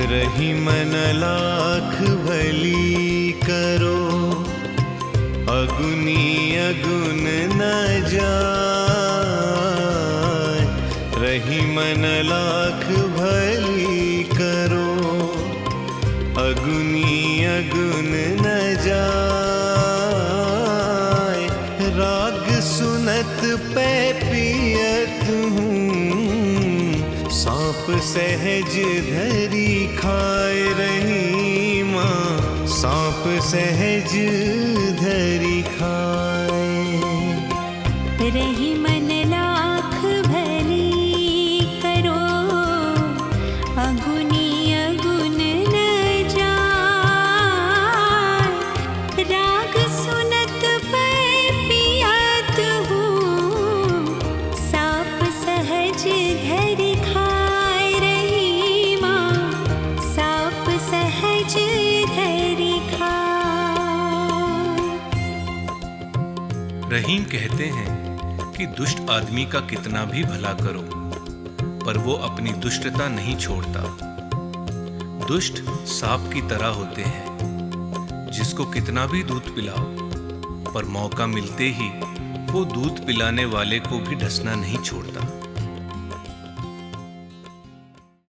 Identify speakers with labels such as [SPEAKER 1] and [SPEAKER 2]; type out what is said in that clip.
[SPEAKER 1] रही मन लाख भली करो, अगुनी अगुन न जाय। रही मन लाख भली करो, अगुनी अगुन न जाय। राग सुनत पै पियत हूँ, सांप सहज धरी खाए। रही माँ सांप सहज धरी खाए।
[SPEAKER 2] रही मन लाख भली करो, अगुनी अगुन न जाय। राग सुनत पै पियत हूँ, सांप सहज धरि खाय। रही माँ सांप सहज धरि खाय।
[SPEAKER 3] रहीम कहते हैं कि दुष्ट आदमी का कितना भी भला करो, पर वो अपनी दुष्टता नहीं छोड़ता। दुष्ट सांप की तरह होते हैं, जिसको कितना भी दूध पिलाओ, पर मौका मिलते ही वो दूध पिलाने वाले को भी डसना नहीं छोड़ता।